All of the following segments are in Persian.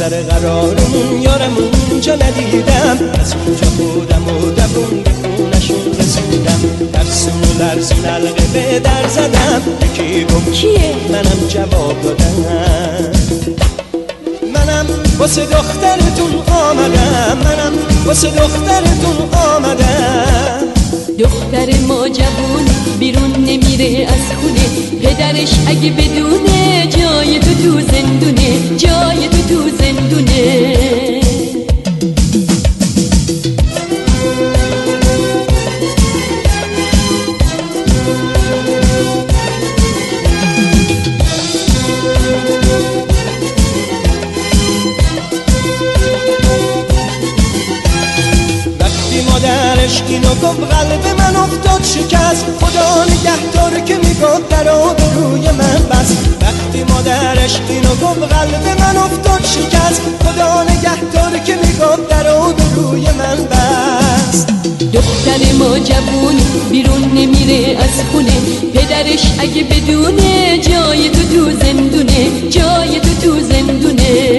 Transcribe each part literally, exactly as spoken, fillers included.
سر قرارمون یارمون اونجا ندیدم، از اونجا خودم و دوون به خونشون رسیدم. ترسون و لرزون حلقه به در زدم، یکی گفت کیه؟ منم جواب دادم. منم واسه دخترتون آمدم، منم واسه دخترتون آمدم. دختر ما جوونه بیرون نمیره از خونه، پدرش اگه بدونه جای تو تو زندونه، جای تو تو زندونه. مادرش اینو گفت قلب من افتاد شکست، خدا نگهدار که میگفت در آبروی من بس. وقتی مادرش اینو گفت قلب من افتاد شکست، خدا نگهدار که میگفت در آبروی من بس. دختر ما جوونه بیرون نمیره از خونه، پدرش اگه بدونه جای تو تو زندونه، جای تو تو زندونه.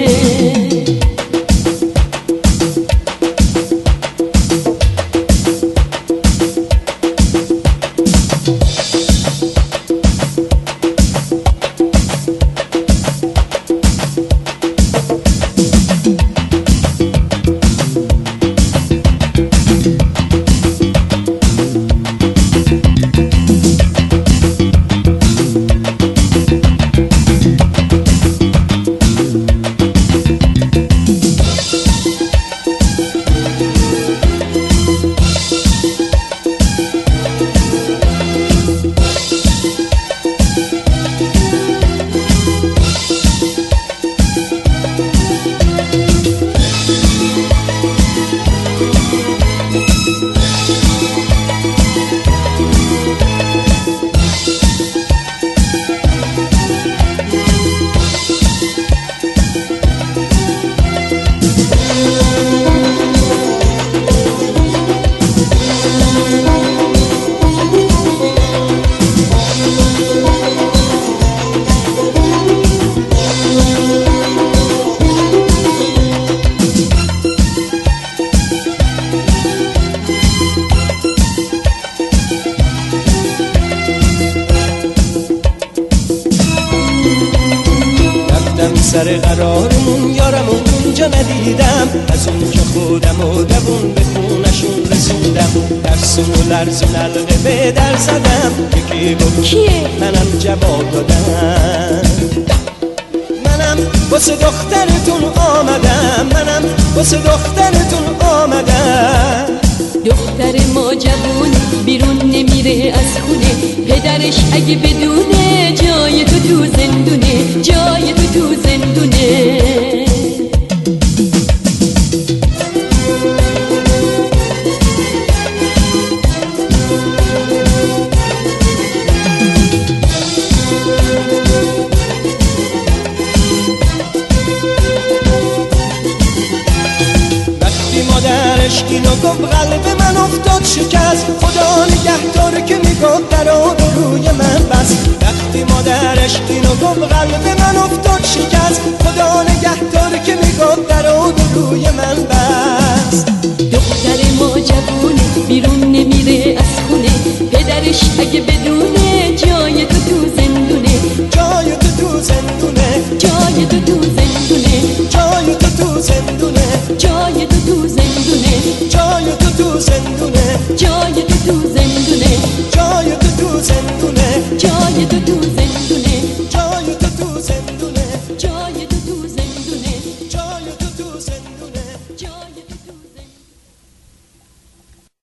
سر قرارمون یارمون اونجا ندیدم، از اونجا خودم و دوون به خونشون رسیدم. ترسون و لرزون حلقه به در زدم، یکی گفت کیه؟ منم جواب دادم. منم واسه دخترتون آمدم، منم واسه دخترتون آمدم. دختر ما جوونه بیرون نمیره از خونه، پدرش اگه بدونه جای تو تو زندونه، جای تو تو زندونه. مادرش اینو گفت قلب من افتاد شکست، خدا نگهدار که میگفت در آبروی من بس. وقتی مادرش اینو گفت قلب من افتاد شکست، خدا نگهدار که میگفت در آبروی من بس. دختر ما جوونه بیرون نمیره از خونه، پدرش اگه